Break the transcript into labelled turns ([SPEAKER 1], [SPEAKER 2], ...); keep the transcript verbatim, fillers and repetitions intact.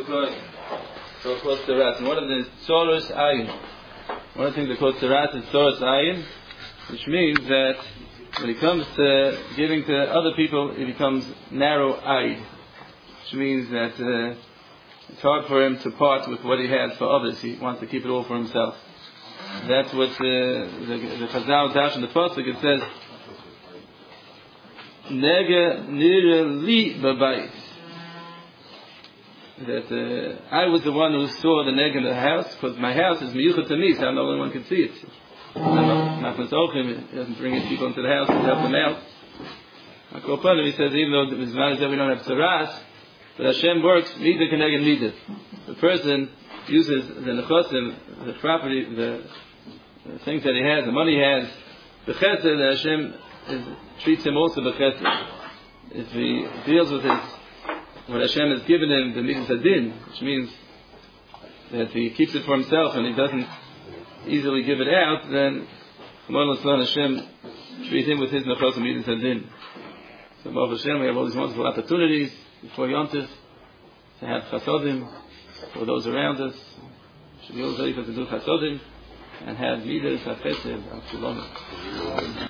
[SPEAKER 1] Kohen. So called Tzeras. And one of the Tzoros Ayin. One of the things they call Tzeras is Tzoros Ayin, which means that when it comes to giving to other people, it becomes narrow-eyed. Which means that uh, it's hard for him to part with what he has for others. He wants to keep it all for himself. That's what uh, the, the Chazal Dash in the Pasuk, it says, Nega nira li babayis. That uh, I was the one who saw the neg in the house, because my house is miyuchat to me, so I'm the only one who can see it. Not him, he doesn't bring his people into the house to help them out. He says, even though the Zman is that we don't have tzaras, but Hashem works midah keneged midah. The person uses the nechosim, the property, the, the things that he has, the money he has, the chesed that Hashem is, treats him also b'chesed. If he deals with his, what Hashem has given him, the midas hadin, which means that he keeps it for himself and he doesn't easily give it out, then Hashem treat him with his nechosim midas hadin. So Baruch Hashem, we have all these wonderful opportunities before Yontif to have chasodim for those around us. Should be always ready to do chasodim and have midas hafesed.